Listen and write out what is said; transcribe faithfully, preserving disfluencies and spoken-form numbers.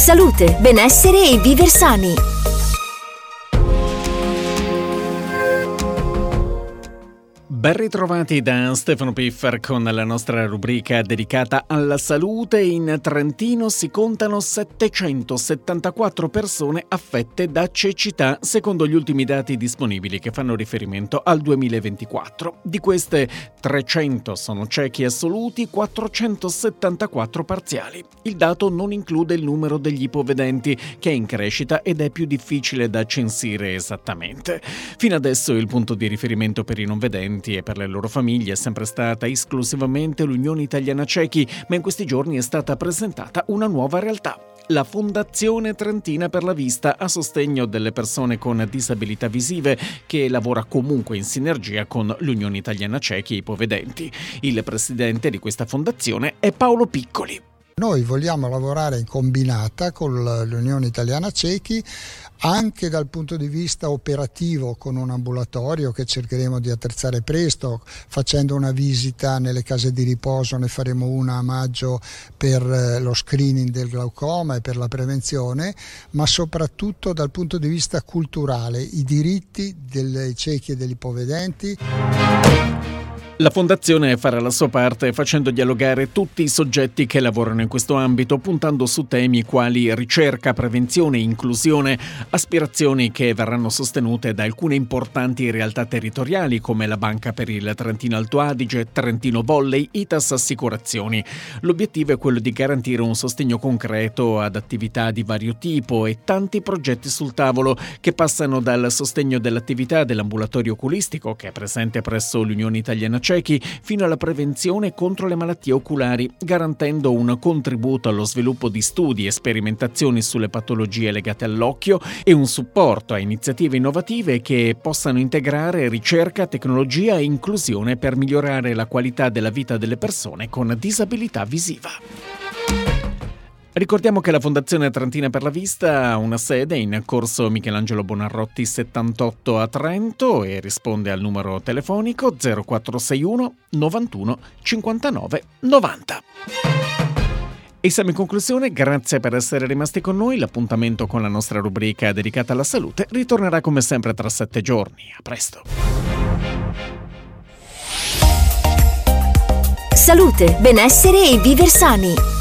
Salute, benessere e viver sani. Ben ritrovati da Stefano Piffer con la nostra rubrica dedicata alla salute. In Trentino si contano settecentosettantaquattro persone affette da cecità, secondo gli ultimi dati disponibili che fanno riferimento al duemilaventiquattro. Di queste trecento sono ciechi assoluti, quattrocentosettantaquattro parziali. Il dato non include il numero degli ipovedenti, che è in crescita ed è più difficile da censire esattamente. Fino adesso il punto di riferimento per i non vedenti e per le loro famiglie è sempre stata esclusivamente l'Unione Italiana Ciechi, ma in questi giorni è stata presentata una nuova realtà. La Fondazione Trentina per la Vista, a sostegno delle persone con disabilità visive, che lavora comunque in sinergia con l'Unione Italiana Ciechi e ipovedenti. Il presidente di questa fondazione è Paolo Piccoli. Noi vogliamo lavorare in combinata con l'Unione Italiana Ciechi anche dal punto di vista operativo, con un ambulatorio che cercheremo di attrezzare presto, facendo una visita nelle case di riposo. Ne faremo una a maggio per lo screening del glaucoma e per la prevenzione, ma soprattutto dal punto di vista culturale, i diritti dei ciechi e degli ipovedenti. La Fondazione farà la sua parte facendo dialogare tutti i soggetti che lavorano in questo ambito, puntando su temi quali ricerca, prevenzione e inclusione, aspirazioni che verranno sostenute da alcune importanti realtà territoriali come la Banca per il Trentino Alto Adige, Trentino Volley, Itas Assicurazioni. L'obiettivo è quello di garantire un sostegno concreto ad attività di vario tipo e tanti progetti sul tavolo che passano dal sostegno dell'attività dell'ambulatorio oculistico, che è presente presso l'Unione Italiana Ciechi, fino alla prevenzione contro le malattie oculari, garantendo un contributo allo sviluppo di studi e sperimentazioni sulle patologie legate all'occhio e un supporto a iniziative innovative che possano integrare ricerca, tecnologia e inclusione per migliorare la qualità della vita delle persone con disabilità visiva. Ricordiamo che la Fondazione Trentina per la Vista ha una sede in corso Michelangelo Buonarroti settantotto a Trento e risponde al numero telefonico zero quattro sei uno novantuno cinquantanove novanta. E siamo in conclusione, grazie per essere rimasti con noi. L'appuntamento con la nostra rubrica dedicata alla salute ritornerà come sempre tra sette giorni. A presto. Salute, benessere e viver sani.